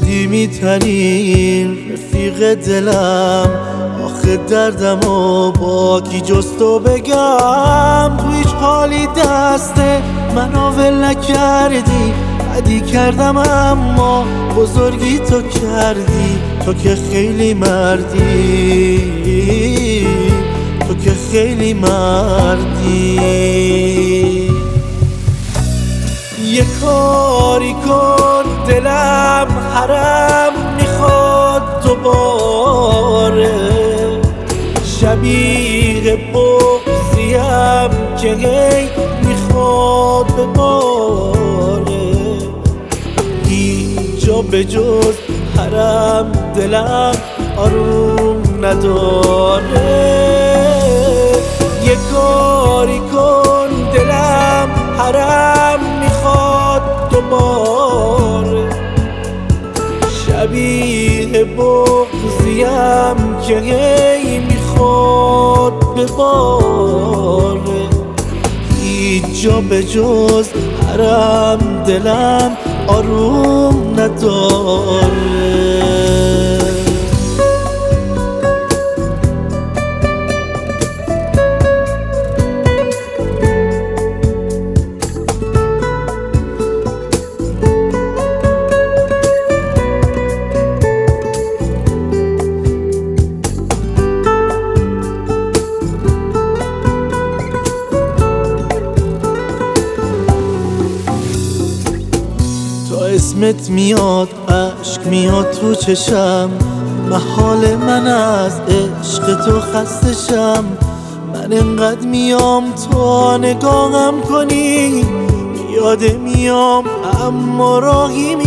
قدیمی ترین رفیق دلم، آخه دردمو با کی جز تو بگم؟ تو هیچ حالی دست منو ول نکردی، بدی کردم اما بزرگی تو کردی. تو که خیلی مردی، تو که خیلی مردی. یه کاری کن دلم حرم میخواد دوباره، شبیه بغضیم که هی میخواد بباره. هیچ جا به جز حرم دلم آروم نداره. یه کاری کن دلم حرم میخواد دوباره، شبیه بغضیم که هی میخواد بباره. هیچ جا به جز حرم دلم آروم نداره. اسمت میاد عشق میاد تو چشم، محال من از عشق تو خستشم. من انقدر میام تو نگاهم کنی، یاده میام اما راهی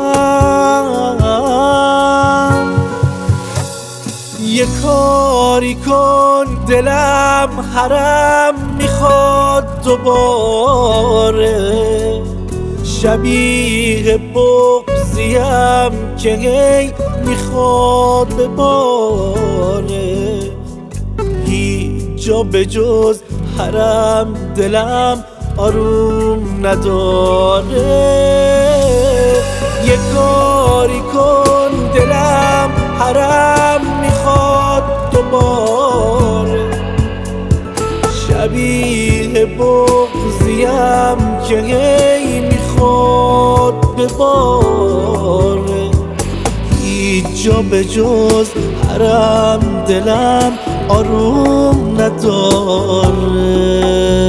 میشم. یه کاری کن دلم حرم میخواد دوباره، شبیه بغضیم که هی میخواد بباره. هیچ جا به جز حرم دلم آروم نداره. یه کاری کن دلم حرم میخواد دوباره، شبیه بغضیم که هی میخواد بباره. هیچ جا به جز حرم دلم آروم نداره.